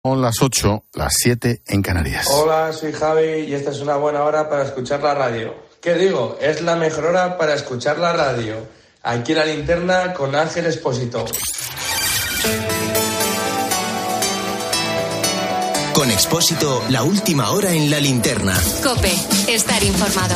Son las 8, las 7 en Canarias. Hola, soy Javi y esta es una buena hora para escuchar la radio. ¿Qué digo? Es la mejor hora para escuchar la radio. Aquí en La Linterna con Ángel Expósito. Con Expósito, la última hora en La Linterna. COPE, estar informado.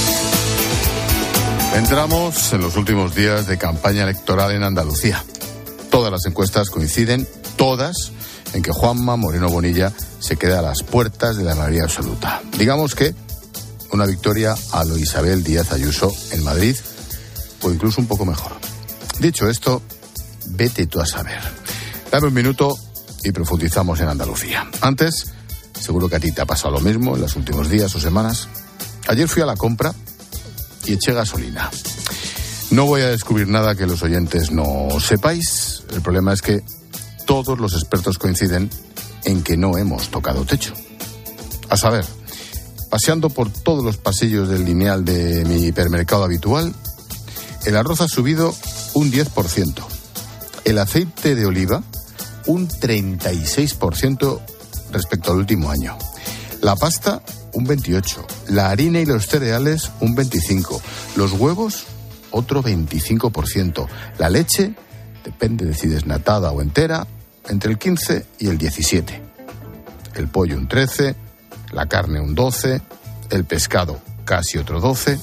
Entramos en los últimos días de campaña electoral en Andalucía. Todas las encuestas coinciden, todas, en que Juanma Moreno Bonilla se queda a las puertas de la mayoría absoluta. Digamos que una victoria a lo Isabel Díaz Ayuso en Madrid, o incluso un poco mejor. Dicho esto, vete tú a saber. Dame un minuto y profundizamos en Andalucía. Antes, seguro que a ti te ha pasado lo mismo en los últimos días o semanas. Ayer fui a la compra y eché gasolina. No voy a descubrir nada que los oyentes no sepáis. El problema es que todos los expertos coinciden en que no hemos tocado techo. A saber, paseando por todos los pasillos del lineal de mi hipermercado habitual, el arroz ha subido un 10%, el aceite de oliva un 36% respecto al último año, la pasta un 28%, la harina y los cereales un 25%, los huevos otro 25%, la leche, depende de si desnatada o entera, entre el 15 y el 17%. El pollo un 13%, la carne un 12%, el pescado casi otro 12%.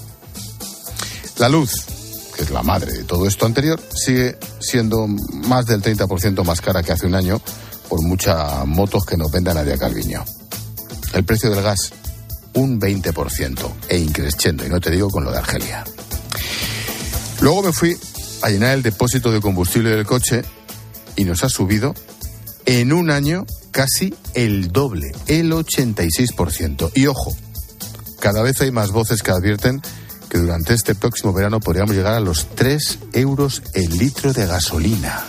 La luz, que es la madre de todo esto anterior, sigue siendo más del 30% más cara que hace un año, por muchas motos que nos venda Nadia Calviño. El precio del gas, un 20%, e increciendo, y no te digo con lo de Argelia. Luego me fui a llenar el depósito de combustible del coche y nos ha subido en un año casi el doble, el 86%. Y ojo, cada vez hay más voces que advierten que durante este próximo verano podríamos llegar a los 3 euros el litro de gasolina.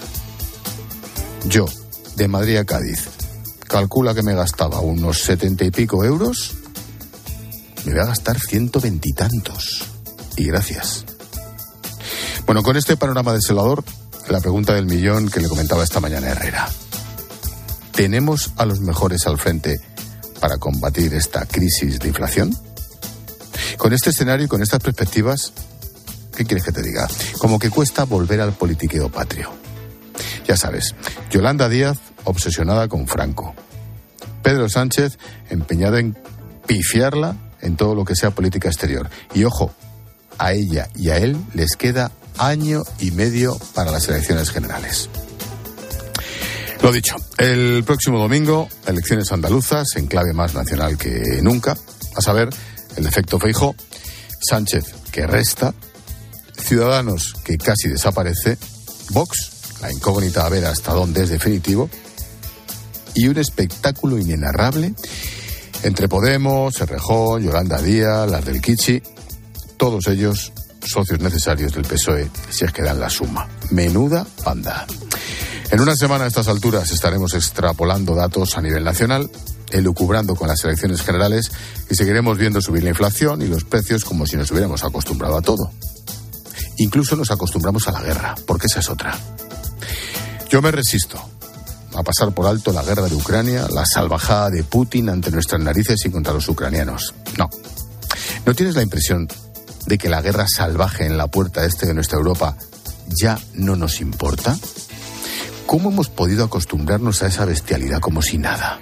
Yo, de Madrid a Cádiz, calcula que me gastaba unos 70 y pico euros, me voy a gastar 120 y tantos. Y gracias. Bueno, con este panorama desolador, la pregunta del millón que le comentaba esta mañana Herrera. ¿Tenemos a los mejores al frente para combatir esta crisis de inflación? Con este escenario y con estas perspectivas, ¿qué quieres que te diga? Como que cuesta volver al politiqueo patrio. Ya sabes, Yolanda Díaz obsesionada con Franco. Pedro Sánchez empeñado en pifiarla en todo lo que sea política exterior. Y ojo, a ella y a él les queda año y medio para las elecciones generales. Lo dicho, el próximo domingo, elecciones andaluzas en clave más nacional que nunca. A saber, el efecto Feijóo, Sánchez que resta, Ciudadanos que casi desaparece, Vox, la incógnita a ver hasta dónde es definitivo, y un espectáculo inenarrable entre Podemos, Errejón, Yolanda Díaz, las del Kichi, todos ellos socios necesarios del PSOE, si es que dan la suma. Menuda panda. En una semana a estas alturas estaremos extrapolando datos a nivel nacional, elucubrando con las elecciones generales y seguiremos viendo subir la inflación y los precios como si nos hubiéramos acostumbrado a todo. Incluso nos acostumbramos a la guerra, porque esa es otra. Yo me resisto a pasar por alto la guerra de Ucrania, la salvajada de Putin ante nuestras narices y contra los ucranianos. No. ¿No tienes la impresión de que la guerra salvaje en la puerta este de nuestra Europa ya no nos importa? ¿Cómo hemos podido acostumbrarnos a esa bestialidad como si nada?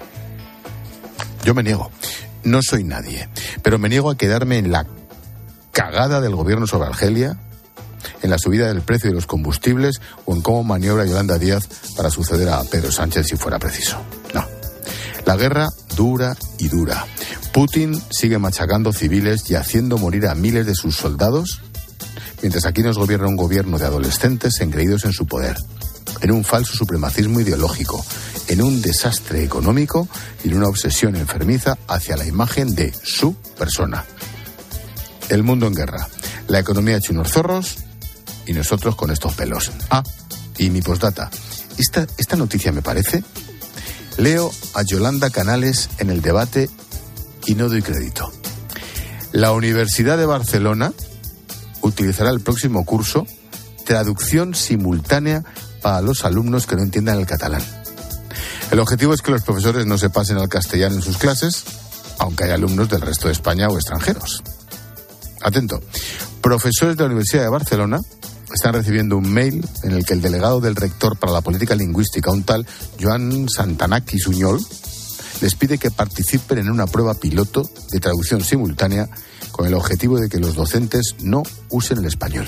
Yo me niego, no soy nadie, pero me niego a quedarme en la cagada del gobierno sobre Argelia, en la subida del precio de los combustibles o en cómo maniobra Yolanda Díaz para suceder a Pedro Sánchez si fuera preciso. No. La guerra dura y dura. Putin sigue machacando civiles y haciendo morir a miles de sus soldados, mientras aquí nos gobierna un gobierno de adolescentes engreídos en su poder, en un falso supremacismo ideológico, en un desastre económico y en una obsesión enfermiza hacia la imagen de su persona. El mundo en guerra, la economía hecha unos zorros y nosotros con estos pelos. Ah, y mi postdata. Esta noticia me parece. Leo a Yolanda Canales en el debate y no doy crédito. La Universidad de Barcelona utilizará el próximo curso traducción simultánea para los alumnos que no entiendan el catalán. El objetivo es que los profesores no se pasen al castellano en sus clases, aunque hay alumnos del resto de España o extranjeros. Atento. Profesores de la Universidad de Barcelona están recibiendo un mail en el que el delegado del rector para la política lingüística, un tal Joan Santanaki Suñol, les pide que participen en una prueba piloto de traducción simultánea con el objetivo de que los docentes no usen el español.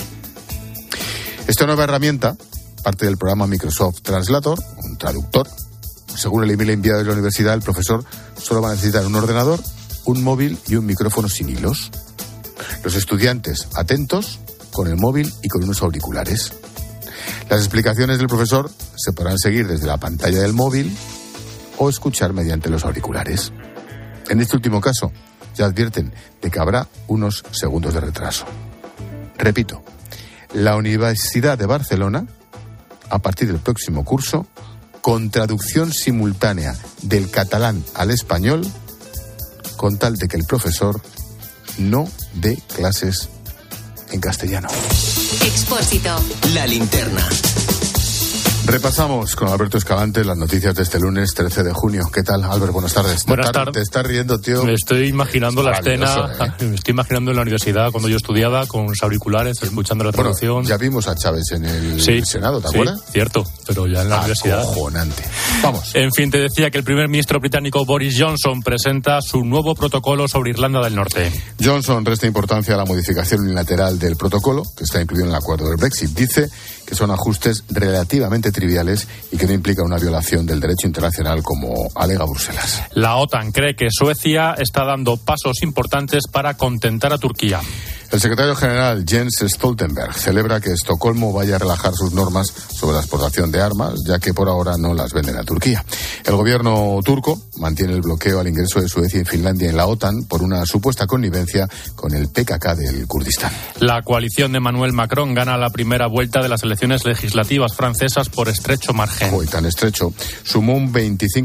Esta nueva herramienta parte del programa Microsoft Translator, un traductor. Según el email enviado de la universidad, el profesor solo va a necesitar un ordenador, un móvil y un micrófono sin hilos. Los estudiantes atentos con el móvil y con unos auriculares. Las explicaciones del profesor se podrán seguir desde la pantalla del móvil o escuchar mediante los auriculares. En este último caso, ya advierten de que habrá unos segundos de retraso. Repito, la Universidad de Barcelona, a partir del próximo curso, con traducción simultánea del catalán al español, con tal de que el profesor no dé clases en castellano. Expósito. La linterna. Repasamos con Alberto Escalante las noticias de este lunes 13 de junio. ¿Qué tal, Albert? Buenas tardes. Buenas tardes. Te estás riendo, tío. Me estoy imaginando la escena, me estoy imaginando en la universidad cuando yo estudiaba con los auriculares, escuchando la traducción. Bueno, ya vimos a Chávez en el Senado, ¿te acuerdas? Sí, cierto, pero ya en la universidad. Acojonante. Vamos. En fin, te decía que el primer ministro británico Boris Johnson presenta su nuevo protocolo sobre Irlanda del Norte. Johnson resta importancia a la modificación unilateral del protocolo, que está incluido en el acuerdo del Brexit. Dice que son ajustes relativamente triviales y que no implica una violación del derecho internacional como alega Bruselas. La OTAN cree que Suecia está dando pasos importantes para contentar a Turquía. El secretario general Jens Stoltenberg celebra que Estocolmo vaya a relajar sus normas sobre la exportación de armas, ya que por ahora no las venden a Turquía. El gobierno turco mantiene el bloqueo al ingreso de Suecia y Finlandia en la OTAN por una supuesta connivencia con el PKK del Kurdistán. La coalición de Emmanuel Macron gana la primera vuelta de las elecciones legislativas francesas por estrecho margen. Hoy tan estrecho. Sumó un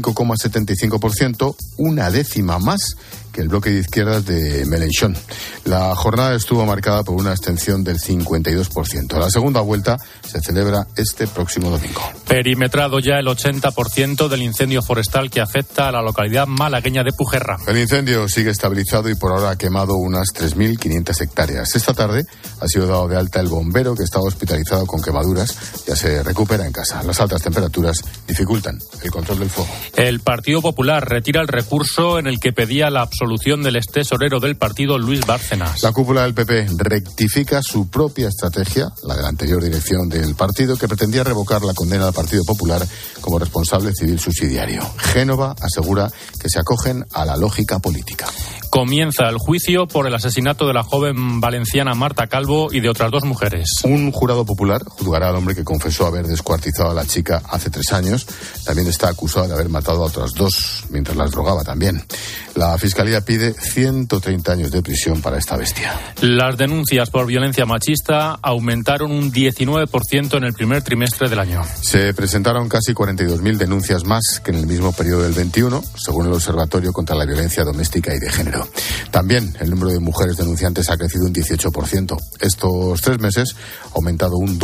25,75%, una décima más que el bloque de izquierdas de Mélenchon. La jornada estuvo marcada por una abstención del 52%. La segunda vuelta se celebra este próximo domingo. Perimetrado ya el 80% del incendio forestal que afecta a la localidad malagueña de Pujerra. El incendio sigue estabilizado y por ahora ha quemado unas 3.500 hectáreas. Esta tarde ha sido dado de alta el bombero que estaba hospitalizado con quemaduras. Ya se recupera en casa. Las altas temperaturas dificultan el control del fuego. El Partido Popular retira el recurso en el que pedía la absolución del extesorero del partido, Luis Bárcenas. La cúpula del PP rectifica su propia estrategia, la de la anterior dirección del partido, que pretendía revocar la condena al Partido Popular como responsable civil subsidiario. Génova asegura que se acogen a la lógica política. Comienza el juicio por el asesinato de la joven valenciana Marta Calvo y de otras dos mujeres. Un jurado popular juzgará al hombre que confesó haber descuartizado a la chica hace 3 años. También está acusado de haber matado a otras 2 mientras las drogaba también. La Fiscalía pide 130 años de prisión para esta bestia. Las denuncias por violencia machista aumentaron un 19% en el primer trimestre del año. Se presentaron casi 42.000 denuncias más que en el mismo periodo del 21, según el Observatorio contra la Violencia Doméstica y de Género. También el número de mujeres denunciantes ha crecido un 18%. Estos 3 meses ha aumentado un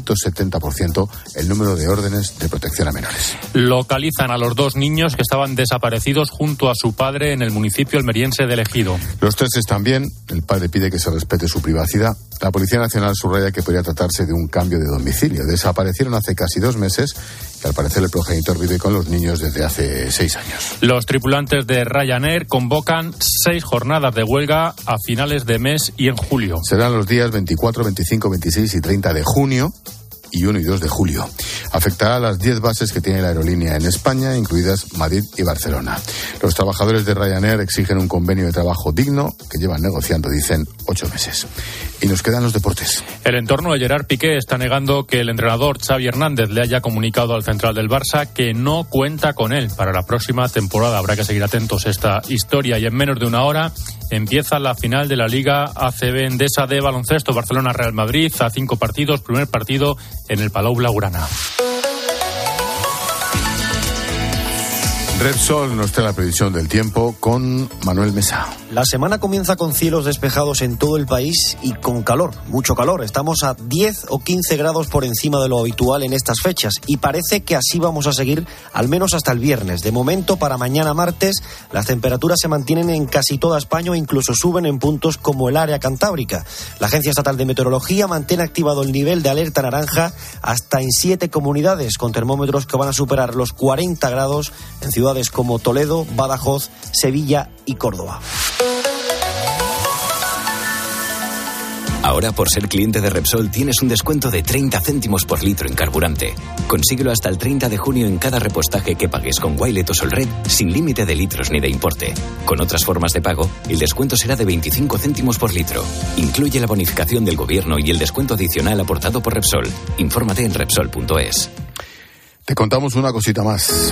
270% el número de órdenes de protección a menores. Localizan a los 2 niños que estaban desaparecidos junto a su padre en el municipio almeriense de Ejido. Los 3 están bien. El padre pide que se respete su privacidad. La Policía Nacional subraya que podría tratarse de un cambio de domicilio. Desaparecieron hace casi 2 meses y al parecer el progenitor vive con los niños desde hace 6 años. Los tripulantes de Ryanair convocan 6 jornadas de huelga a finales de mes y en julio. Serán los días 24, 25, 26 y 30 de junio y 1 y 2 de julio. Afectará a las 10 bases que tiene la aerolínea en España, incluidas Madrid y Barcelona. Los trabajadores de Ryanair exigen un convenio de trabajo digno que llevan negociando, dicen, 8 meses. Y nos quedan los deportes. El entorno de Gerard Piqué está negando que el entrenador Xavi Hernández le haya comunicado al central del Barça que no cuenta con él para la próxima temporada. Habrá que seguir atentos a esta historia y en menos de una hora empieza la final de la Liga ACB Endesa de baloncesto. Barcelona-Real Madrid a 5 partidos, primer partido en el Palau Blaugrana. Repsol nos trae la previsión del tiempo con Manuel Mesa. La semana comienza con cielos despejados en todo el país y con calor, mucho calor. Estamos a 10 o 15 grados por encima de lo habitual en estas fechas y parece que así vamos a seguir al menos hasta el viernes. De momento, para mañana martes, las temperaturas se mantienen en casi toda España e incluso suben en puntos como el área cantábrica. La Agencia Estatal de Meteorología mantiene activado el nivel de alerta naranja hasta en 7 comunidades, con termómetros que van a superar los 40 grados en ciudades como Toledo, Badajoz, Sevilla y Córdoba. Ahora, por ser cliente de Repsol, tienes un descuento de 30 céntimos por litro en carburante. Consíguelo hasta el 30 de junio en cada repostaje que pagues con Wilet o Solred, sin límite de litros ni de importe. Con otras formas de pago, el descuento será de 25 céntimos por litro. Incluye la bonificación del gobierno y el descuento adicional aportado por Repsol. Infórmate en Repsol.es. Te contamos una cosita más.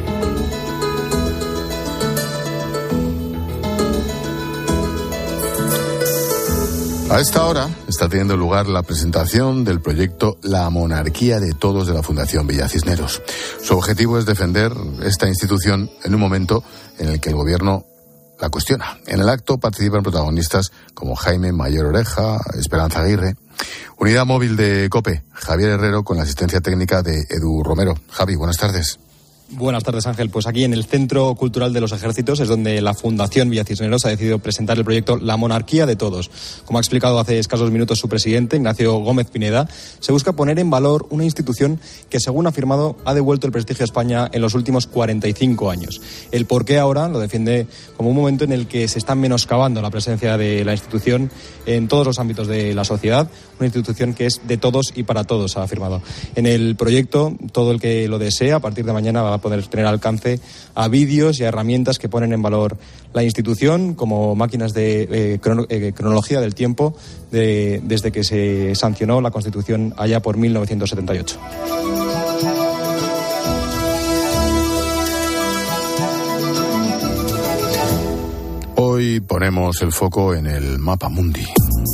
A esta hora está teniendo lugar la presentación del proyecto La Monarquía de Todos de la Fundación Villa Cisneros. Su objetivo es defender esta institución en un momento en el que el gobierno la cuestiona. En el acto participan protagonistas como Jaime Mayor Oreja, Esperanza Aguirre. Unidad móvil de COPE, Javier Herrero, con la asistencia técnica de Edu Romero. Javi, buenas tardes. Buenas tardes, Ángel. Pues aquí en el Centro Cultural de los Ejércitos es donde la Fundación Villa Cisneros ha decidido presentar el proyecto La Monarquía de Todos. Como ha explicado hace escasos minutos su presidente, Ignacio Gómez Pineda, se busca poner en valor una institución que, según ha afirmado, ha devuelto el prestigio a España en los últimos 45 años. El por qué ahora lo defiende como un momento en el que se está menoscabando la presencia de la institución en todos los ámbitos de la sociedad, una institución que es de todos y para todos, ha afirmado. En el proyecto, todo el que lo desea, a partir de mañana va a poder tener alcance a vídeos y a herramientas que ponen en valor la institución como máquinas de cronología del tiempo desde que se sancionó la Constitución allá por 1978. Hoy ponemos el foco en el Mapa Mundi.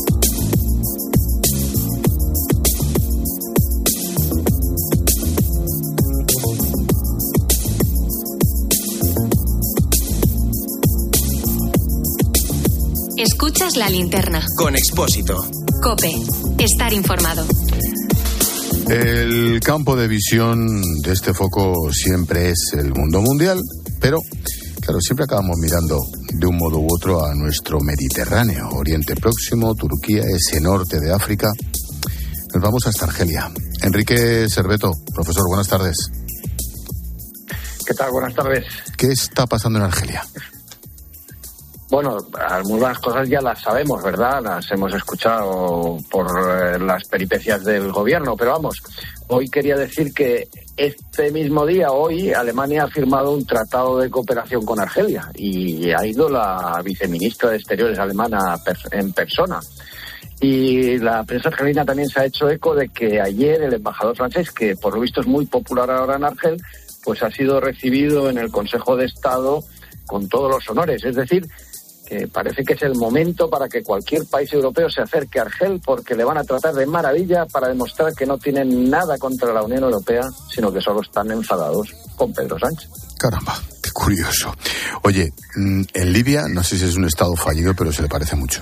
Escuchas La Linterna. Con Expósito. COPE. Estar informado. El campo de visión de este foco siempre es el mundo mundial, pero, claro, siempre acabamos mirando de un modo u otro a nuestro Mediterráneo, Oriente Próximo, Turquía, ese norte de África. Nos vamos hasta Argelia. Enrique Serveto, profesor, buenas tardes. ¿Qué tal? Buenas tardes. ¿Qué está pasando en Argelia? Bueno, algunas cosas ya las sabemos, ¿verdad? Las hemos escuchado por las peripecias del gobierno, pero vamos, hoy quería decir que este mismo día, hoy, Alemania ha firmado un tratado de cooperación con Argelia y ha ido la viceministra de Exteriores alemana en persona. Y la prensa argelina también se ha hecho eco de que ayer el embajador francés, que por lo visto es muy popular ahora en Argel, pues ha sido recibido en el Consejo de Estado con todos los honores, es decir, que parece que es el momento para que cualquier país europeo se acerque a Argel porque le van a tratar de maravilla para demostrar que no tienen nada contra la Unión Europea, sino que solo están enfadados con Pedro Sánchez. Caramba, qué curioso. Oye, en Libia, no sé si es un estado fallido, pero se le parece mucho.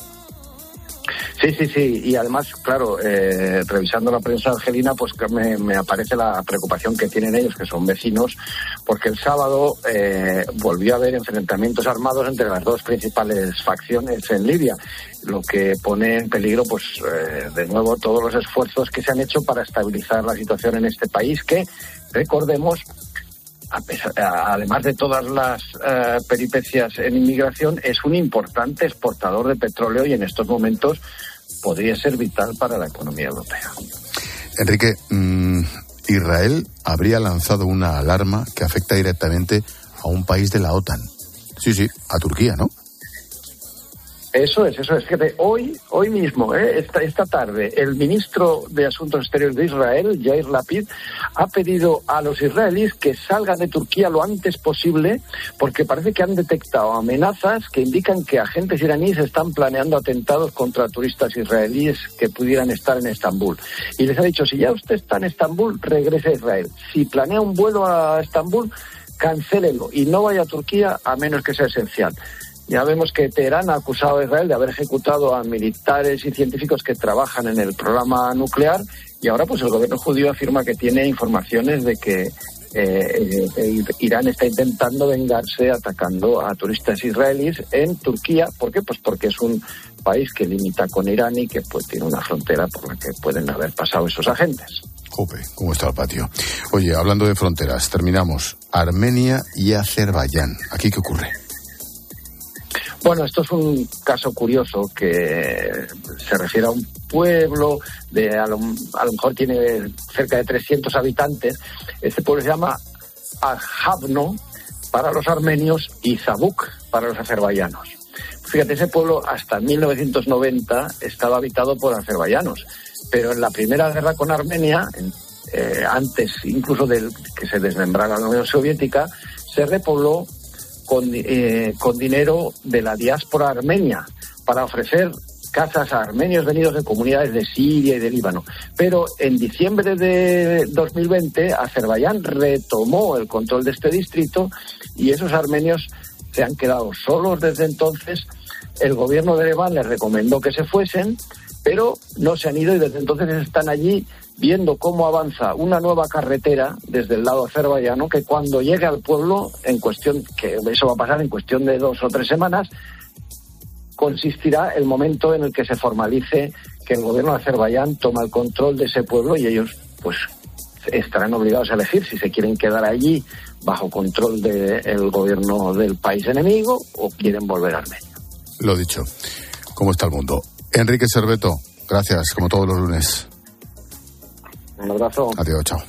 Sí, y además, claro, revisando la prensa argelina, pues me aparece la preocupación que tienen ellos, que son vecinos, porque el sábado volvió a haber enfrentamientos armados entre las dos principales facciones en Libia, lo que pone en peligro, pues, de nuevo, todos los esfuerzos que se han hecho para estabilizar la situación en este país, que, recordemos, además de todas las peripecias en inmigración, es un importante exportador de petróleo y en estos momentos podría ser vital para la economía europea. Enrique, Israel habría lanzado una alarma que afecta directamente a un país de la OTAN. Sí, a Turquía, ¿no? Eso es. Fíjate, hoy mismo, esta tarde, el ministro de Asuntos Exteriores de Israel, Yair Lapid, ha pedido a los israelíes que salgan de Turquía lo antes posible porque parece que han detectado amenazas que indican que agentes iraníes están planeando atentados contra turistas israelíes que pudieran estar en Estambul. Y les ha dicho, si ya usted está en Estambul, regrese a Israel. Si planea un vuelo a Estambul, cancélelo y no vaya a Turquía a menos que sea esencial. Ya vemos que Teherán ha acusado a Israel de haber ejecutado a militares y científicos que trabajan en el programa nuclear, y ahora pues el gobierno judío afirma que tiene informaciones de que Irán está intentando vengarse atacando a turistas israelíes en Turquía. ¿Por qué? Pues porque es un país que limita con Irán y que pues tiene una frontera por la que pueden haber pasado esos agentes. Jope, ¿cómo está el patio? Oye, hablando de fronteras, terminamos. Armenia y Azerbaiyán. ¿Aquí qué ocurre? Bueno, esto es un caso curioso que se refiere a un pueblo de a lo mejor tiene cerca de 300 habitantes. Este pueblo se llama Ajavno para los armenios y Zabuk para los azerbaiyanos. Fíjate, ese pueblo hasta 1990 estaba habitado por azerbaiyanos, pero en la primera guerra con Armenia, antes incluso de que se desmembrara la Unión Soviética, se repobló con dinero de la diáspora armenia para ofrecer casas a armenios venidos de comunidades de Siria y de Líbano. Pero en diciembre de 2020 Azerbaiyán retomó el control de este distrito y esos armenios se han quedado solos desde entonces. El gobierno de Ereván les recomendó que se fuesen, pero no se han ido y desde entonces están allí viendo cómo avanza una nueva carretera desde el lado azerbaiyano, que cuando llegue al pueblo, en cuestión, que eso va a pasar en cuestión de 2 o 3 semanas, consistirá el momento en el que se formalice que el gobierno de Azerbaiyán toma el control de ese pueblo y ellos pues estarán obligados a elegir si se quieren quedar allí bajo control del gobierno del país enemigo o quieren volver a Armenia. Lo dicho, ¿cómo está el mundo? Enrique Serveto, gracias, como todos los lunes. Un abrazo. Adiós, chao.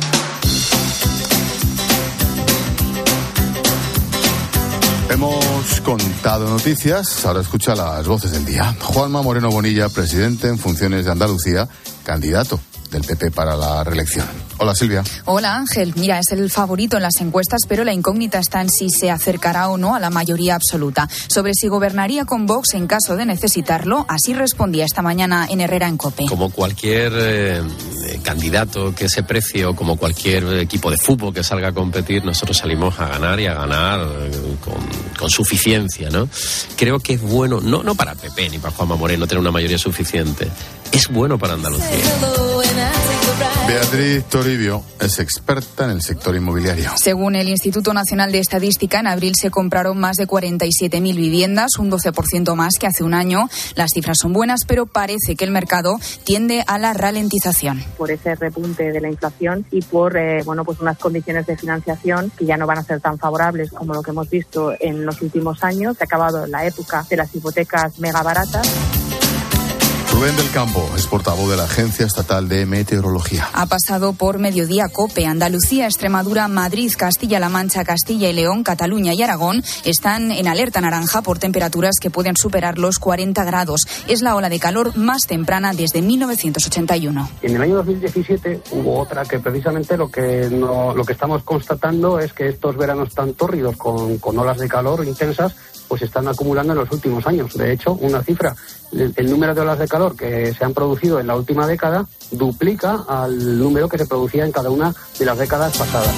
Hemos contado noticias, ahora escucha las voces del día. Juanma Moreno Bonilla, presidente en funciones de Andalucía, candidato del PP para la reelección. Hola, Silvia. Hola, Ángel. Mira, es el favorito en las encuestas, pero la incógnita está en si se acercará o no a la mayoría absoluta. Sobre si gobernaría con Vox en caso de necesitarlo, así respondía esta mañana en Herrera en COPE. Como cualquier candidato que se precie o como cualquier equipo de fútbol que salga a competir, nosotros salimos a ganar y a ganar con suficiencia, ¿no? Creo que es bueno, no para el PP ni para Juanma Moreno tener una mayoría suficiente, es bueno para Andalucía. Beatriz Toribio es experta en el sector inmobiliario. Según el Instituto Nacional de Estadística, en abril se compraron más de 47.000 viviendas, un 12% más que hace un año. Las cifras son buenas, pero parece que el mercado tiende a la ralentización. Por ese repunte de la inflación y por pues unas condiciones de financiación que ya no van a ser tan favorables como lo que hemos visto en los últimos años. Se ha acabado la época de las hipotecas mega baratas. Rubén del Campo es portavoz de la Agencia Estatal de Meteorología. Ha pasado por Mediodía COPE. Andalucía, Extremadura, Madrid, Castilla-La Mancha, Castilla y León, Cataluña y Aragón están en alerta naranja por temperaturas que pueden superar los 40 grados. Es la ola de calor más temprana desde 1981. En el año 2017 hubo otra que precisamente lo que estamos constatando es que estos veranos tan tórridos con olas de calor intensas pues se están acumulando en los últimos años. De hecho, una cifra, el número de olas de calor que se han producido en la última década duplica al número que se producía en cada una de las décadas pasadas.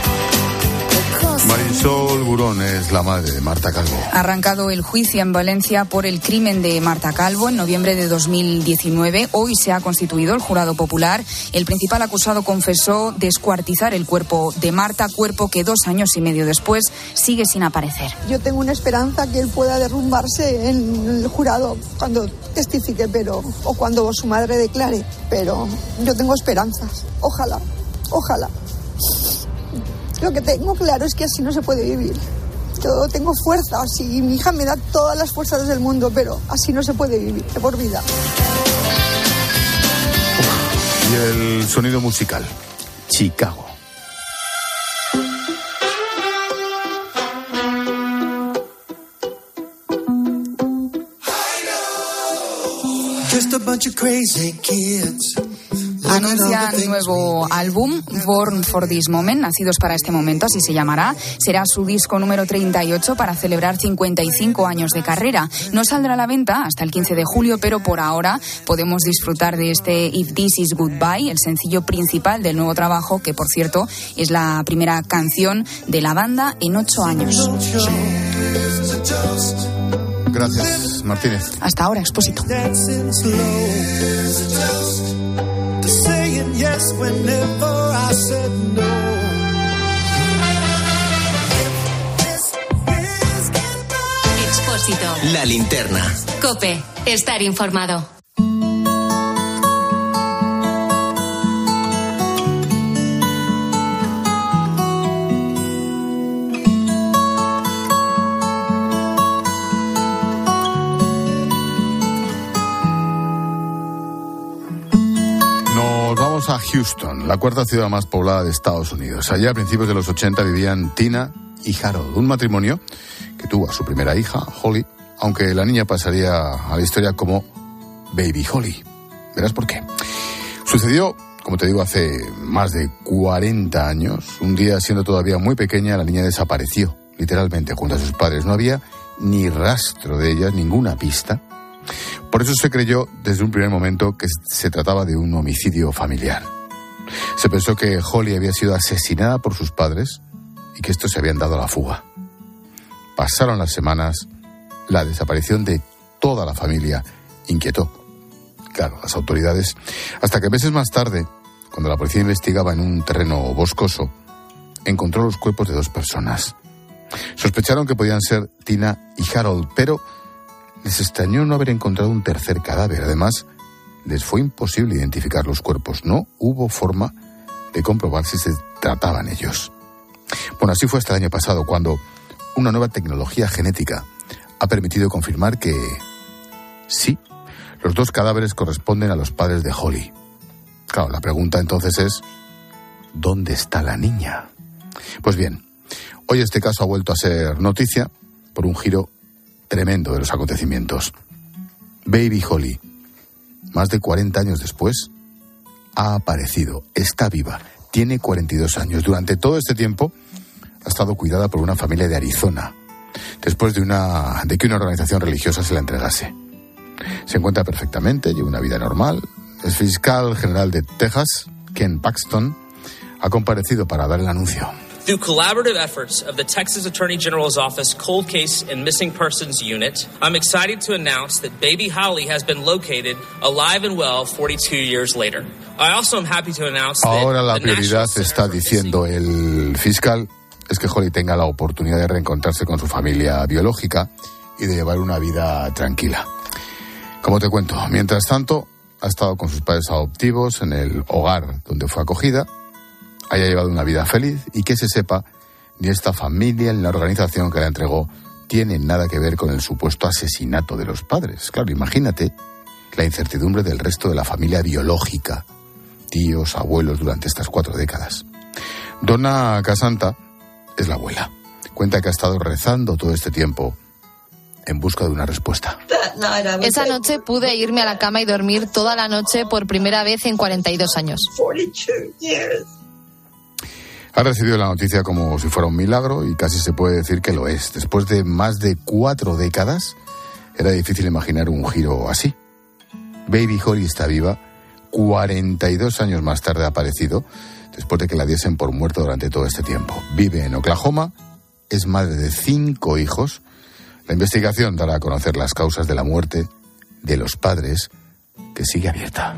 Marisol Burón es la madre de Marta Calvo. Ha arrancado el juicio en Valencia por el crimen de Marta Calvo en noviembre de 2019. Hoy se ha constituido el jurado popular. El principal acusado confesó descuartizar el cuerpo de Marta, cuerpo que 2 años y medio después sigue sin aparecer. Yo tengo una esperanza que él pueda derrumbarse en el jurado cuando testifique, o cuando su madre declare, pero yo tengo esperanzas. Ojalá. Lo que tengo claro es que así no se puede vivir. Yo tengo fuerzas y mi hija me da todas las fuerzas del mundo, pero así no se puede vivir de por vida. Y el sonido musical, Chicago. Just a bunch of crazy kids. Anuncian nuevo álbum, Born for This Moment, Nacidos para este momento, así se llamará. Será su disco número 38 para celebrar 55 años de carrera. No saldrá a la venta hasta el 15 de julio, pero por ahora podemos disfrutar de este If This Is Goodbye, el sencillo principal del nuevo trabajo, que por cierto es la primera canción de la banda en 8 años. Gracias, Martínez. Hasta ahora, Expósito. Expósito. La linterna. COPE. Estar informado. A Houston, la cuarta ciudad más poblada de Estados Unidos. Allá a principios de los 80 vivían Tina y Harold, un matrimonio que tuvo a su primera hija, Holly, aunque la niña pasaría a la historia como Baby Holly. Verás por qué. Sucedió, como te digo, hace más de 40 años. Un día, siendo todavía muy pequeña, la niña desapareció, literalmente, junto a sus padres. No había ni rastro de ella, ninguna pista. Por eso se creyó desde un primer momento que se trataba de un homicidio familiar. Se pensó que Holly había sido asesinada por sus padres y que estos se habían dado a la fuga. Pasaron las semanas, la desaparición de toda la familia inquietó, claro, las autoridades, hasta que meses más tarde, cuando la policía investigaba en un terreno boscoso, encontró los cuerpos de 2 personas. Sospecharon que podían ser Tina y Harold, pero les extrañó no haber encontrado un tercer cadáver. Además, les fue imposible identificar los cuerpos. No hubo forma de comprobar si se trataban ellos. Bueno, así fue hasta el año pasado, cuando una nueva tecnología genética ha permitido confirmar que sí, los 2 cadáveres corresponden a los padres de Holly. Claro, la pregunta entonces es, ¿dónde está la niña? Pues bien, hoy este caso ha vuelto a ser noticia por un giro tremendo de los acontecimientos. Baby Holly, más de 40 años después, ha aparecido, está viva, tiene 42 años. Durante todo este tiempo ha estado cuidada por una familia de Arizona, después de que una organización religiosa se la entregase. Se encuentra perfectamente, lleva una vida normal. El fiscal general de Texas, Ken Paxton, ha comparecido para dar el anuncio. Through collaborative efforts of the Texas Attorney General's Office Cold Case and Missing Persons Unit, I'm excited to announce that baby Holly has been located alive and well 42 years later. I also am happy to announce that ahora la prioridad, está diciendo el fiscal, es que Holly tenga la oportunidad de reencontrarse con su familia biológica y de llevar una vida tranquila. Como te cuento, mientras tanto, ha estado con sus padres adoptivos en el hogar donde fue acogida, haya llevado una vida feliz y que se sepa, ni esta familia ni la organización que la entregó tienen nada que ver con el supuesto asesinato de los padres. Claro, imagínate la incertidumbre del resto de la familia biológica, tíos, abuelos, durante estas 4 décadas. Donna Casanta es la abuela. Cuenta que ha estado rezando todo este tiempo en busca de una respuesta. Esa noche pude irme a la cama y dormir toda la noche por primera vez en 42 años. Ha recibido la noticia como si fuera un milagro y casi se puede decir que lo es. Después de más de 4 décadas, era difícil imaginar un giro así. Baby Holly está viva, 42 años más tarde ha aparecido, después de que la diesen por muerta durante todo este tiempo. Vive en Oklahoma, es madre de 5 hijos. La investigación dará a conocer las causas de la muerte de los padres, que sigue abierta.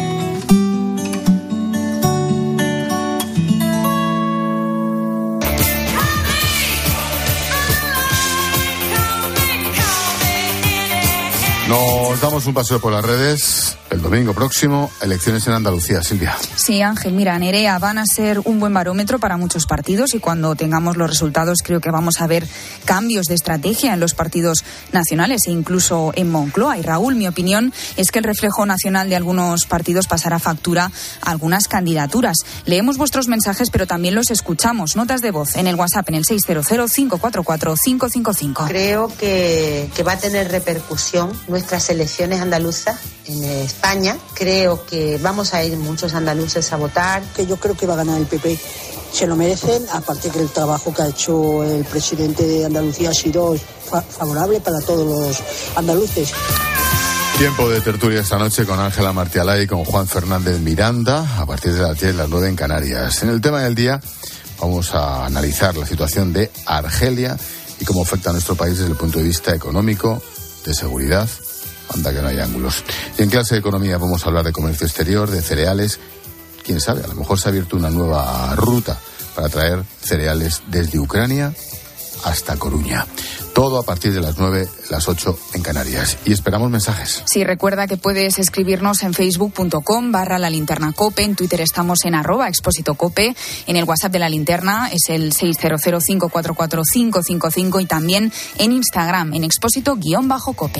Nos damos un paseo por las redes. El domingo próximo, elecciones en Andalucía. Silvia. Sí, Ángel, mira, Nerea, van a ser un buen barómetro para muchos partidos y cuando tengamos los resultados creo que vamos a ver cambios de estrategia en los partidos nacionales e incluso en Moncloa. Y Raúl, mi opinión es que el reflejo nacional de algunos partidos pasará factura a algunas candidaturas. Leemos vuestros mensajes, pero también los escuchamos. Notas de voz en el WhatsApp en el 600-544-555. Creo que va a tener repercusión nuestras elecciones andaluzas en España. Creo que vamos a ir muchos andaluces a votar. Que yo creo que va a ganar el PP. Se lo merecen, aparte que el trabajo que ha hecho el presidente de Andalucía ha sido favorable para todos los andaluces. Tiempo de tertulia esta noche con Ángela Martialay y con Juan Fernández Miranda a partir de las 10, las 9 en Canarias. En el tema del día vamos a analizar la situación de Argelia y cómo afecta a nuestro país desde el punto de vista económico, de seguridad. Anda que no hay ángulos. Y en clase de economía vamos a hablar de comercio exterior, de cereales. Quién sabe, a lo mejor se ha abierto una nueva ruta para traer cereales desde Ucrania hasta Coruña. Todo a partir de las 9, las 8 en Canarias. Y esperamos mensajes. Sí, recuerda que puedes escribirnos en facebook.com/lalinternacope, en Twitter estamos en @expósitocope, en el WhatsApp de La Linterna es el 600544555 y también en Instagram en expósito_cope.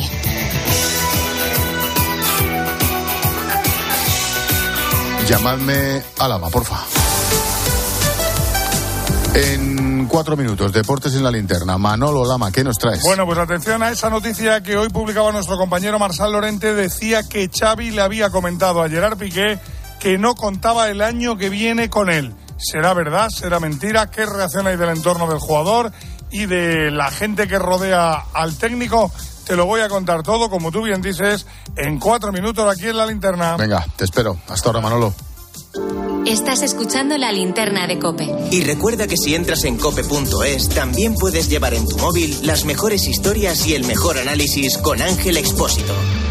Llamadme a Lama, porfa. En 4 minutos, deportes en La Linterna. Manolo Lama, ¿qué nos traes? Bueno, pues atención a esa noticia que hoy publicaba nuestro compañero Marsal Lorente. Decía que Xavi le había comentado a Gerard Piqué que no contaba el año que viene con él. ¿Será verdad? ¿Será mentira? ¿Qué reacción hay del entorno del jugador y de la gente que rodea al técnico? Te lo voy a contar todo, como tú bien dices, en 4 minutos aquí en La Linterna. Venga, te espero. Hasta ahora, Manolo. Estás escuchando La Linterna de COPE. Y recuerda que si entras en cope.es, también puedes llevar en tu móvil las mejores historias y el mejor análisis con Ángel Expósito.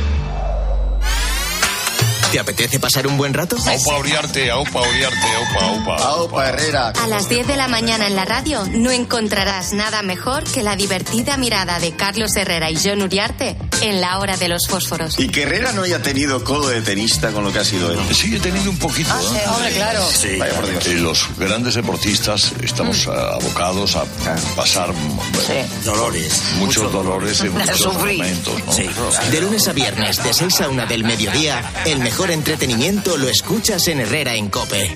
¿Te apetece pasar un buen rato? Aupa Uriarte, Aupa Uriarte, Aupa. Aupa Herrera. A las 10 de la mañana en la radio no encontrarás nada mejor que la divertida mirada de Carlos Herrera y Jon Uriarte en La Hora de los Fósforos. Y que Herrera no haya tenido codo de tenista con lo que ha sido él. Sí, he tenido un poquito. Sí, hombre, claro. Sí, vaya por Dios. Los grandes deportistas estamos abocados a pasar dolores. Muchos dolores en muchos momentos, ¿no? Sí. De lunes a viernes, de 6 a 1 del mediodía, el mejor entretenimiento lo escuchas en Herrera en COPE.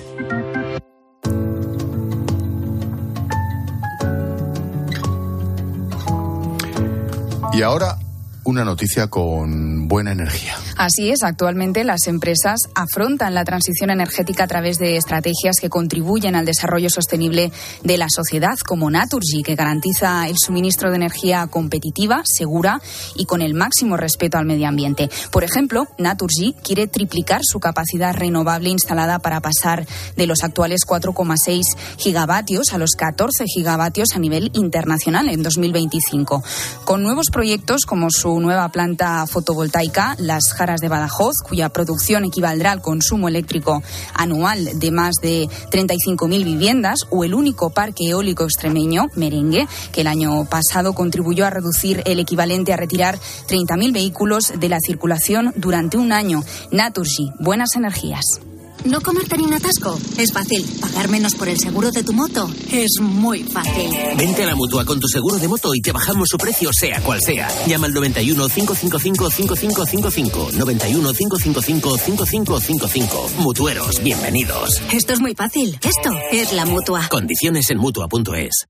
Y ahora, una noticia con buena energía. Así es, actualmente las empresas afrontan la transición energética a través de estrategias que contribuyen al desarrollo sostenible de la sociedad, como Naturgy, que garantiza el suministro de energía competitiva, segura y con el máximo respeto al medio ambiente. Por ejemplo, Naturgy quiere triplicar su capacidad renovable instalada para pasar de los actuales 4,6 gigavatios a los 14 gigavatios a nivel internacional en 2025. Con nuevos proyectos como su nueva planta fotovoltaica, Las Jaras de Badajoz, cuya producción equivaldrá al consumo eléctrico anual de más de 35.000 viviendas, o el único parque eólico extremeño, Merengue, que el año pasado contribuyó a reducir el equivalente a retirar 30.000 vehículos de la circulación durante un año. Naturgy, buenas energías. No comerte ni un atasco. Es fácil. Pagar menos por el seguro de tu moto. Es muy fácil. Vente a la Mutua con tu seguro de moto y te bajamos su precio sea cual sea. Llama al 91 555 5555. 91 555 5555. Mutueros, bienvenidos. Esto es muy fácil. Esto es la Mutua. Condiciones en Mutua.es.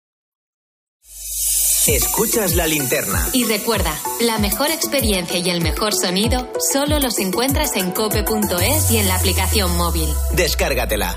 Escuchas La Linterna. Y recuerda, la mejor experiencia y el mejor sonido solo los encuentras en cope.es y en la aplicación móvil. Descárgatela.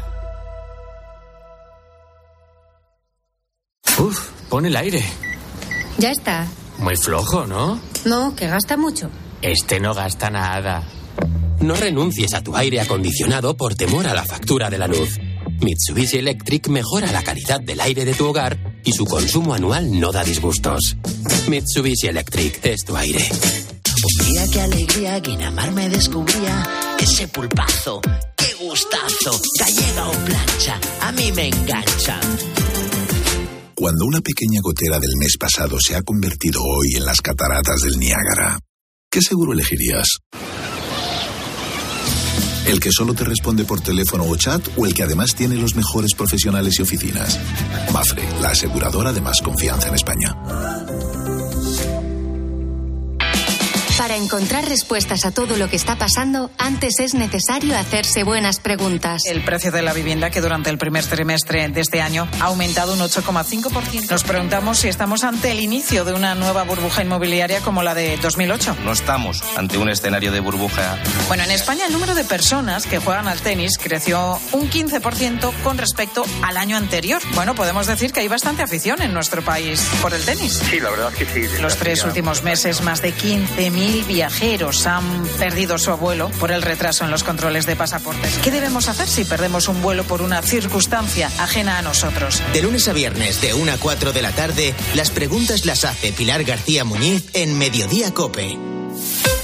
Uf, pon el aire. Ya está. Muy flojo, ¿no? No, que gasta mucho. Este no gasta nada. No renuncies a tu aire acondicionado por temor a la factura de la luz. Mitsubishi Electric mejora la calidad del aire de tu hogar y su consumo anual no da disgustos. Mitsubishi Electric es tu aire. Un día qué alegría, Guinamar me descubría. Ese pulpazo, qué gustazo. Gallega o plancha, a mí me engancha. Cuando una pequeña gotera del mes pasado se ha convertido hoy en las cataratas del Niágara, ¿qué seguro elegirías? ¿El que solo te responde por teléfono o chat o el que además tiene los mejores profesionales y oficinas? Mafre, la aseguradora de más confianza en España. Para encontrar respuestas a todo lo que está pasando, antes es necesario hacerse buenas preguntas. El precio de la vivienda, que durante el primer trimestre de este año ha aumentado un 8,5%. Nos preguntamos si estamos ante el inicio de una nueva burbuja inmobiliaria como la de 2008. No estamos ante un escenario de burbuja. Bueno, en España el número de personas que juegan al tenis creció un 15% con respecto al año anterior. Bueno, podemos decir que hay bastante afición en nuestro país por el tenis. Sí, la verdad es que sí. Los 3 últimos meses, más de 15.000 viajeros han perdido su vuelo por el retraso en los controles de pasaportes. ¿Qué debemos hacer si perdemos un vuelo por una circunstancia ajena a nosotros? De lunes a viernes, de 1 a 4 de la tarde, las preguntas las hace Pilar García Muñiz en Mediodía COPE.